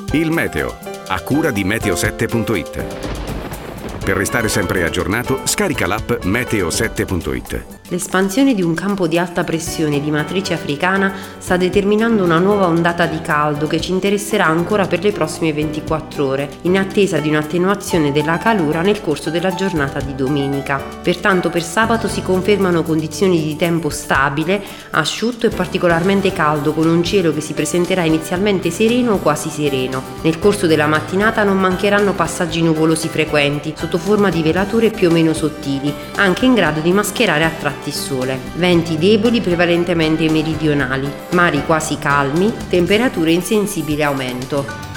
Il meteo, a cura di meteo7.it. Per restare sempre aggiornato, scarica l'app meteo7.it. L'espansione di un campo di alta pressione di matrice africana sta determinando una nuova ondata di caldo che ci interesserà ancora per le prossime 24 ore, in attesa di un'attenuazione della calura nel corso della giornata di domenica. Pertanto per sabato si confermano condizioni di tempo stabile, asciutto e particolarmente caldo, con un cielo che si presenterà inizialmente sereno o quasi sereno. Nel corso della mattinata non mancheranno passaggi nuvolosi frequenti, sotto forma di velature più o meno sottili, anche in grado di mascherare a tratti il sole. Venti deboli prevalentemente meridionali, mari quasi calmi, temperature in sensibile aumento.